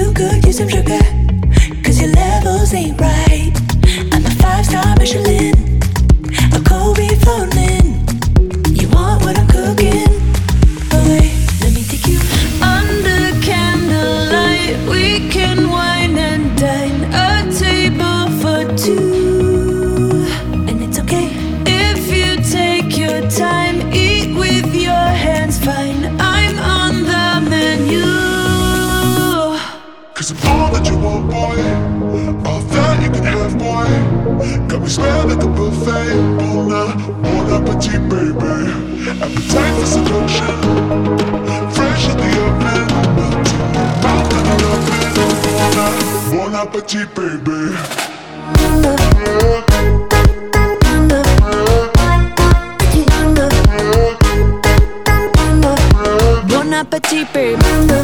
you could use some sugar, 'cause your levels ain't right. I'm a 5-star Michelin, a Kobe floating. You want what I'm cooking? Oh wait, let me take you under candlelight. We can wine and dine, a table for two. And it's okay if you take your time, eat with your hands, fine. I'm on the menu. 'Cause I'm all that you want, boy. All that you can have, boy. Got me smelling like a buffet. Bon appetit, baby. Appetite for seduction. Fresh in the oven. Mouth in the oven. Bon appetit, baby. Bon appetit, baby.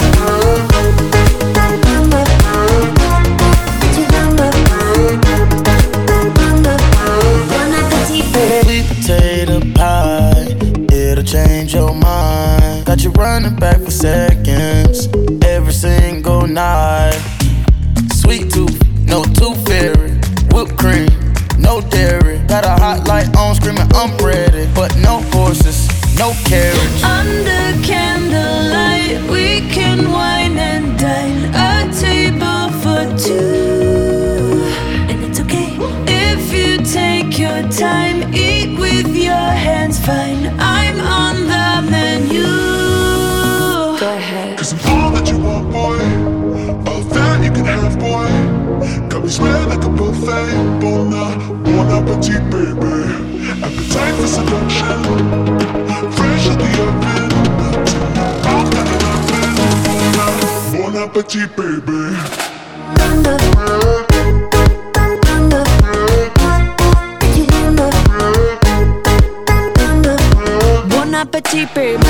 Sweet potato pie, it'll change your mind. Got you running back for seconds every single night. Sweet tooth, no tooth fairy. Whipped cream, no dairy. Got a hot light on, screaming I'm ready. But no horses, no carriage. Under candlelight, we can wine and dine, a table for two. And it's okay if you take your time, eat with your hands, fine. I'm on the menu. Go ahead. 'Cause I'm all that you want, boy. All that you can have, boy. Got me smelling like a buffet. Bon appetit, baby. Appetite for seduction. Fresh in the oven. Mouth in the oven. Bon appetit, baby. Bon appetit, baby.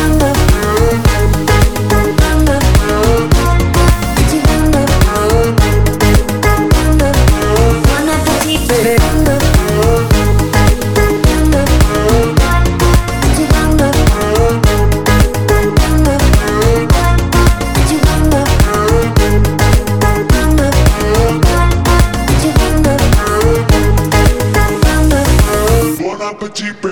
Bon appetit, baby.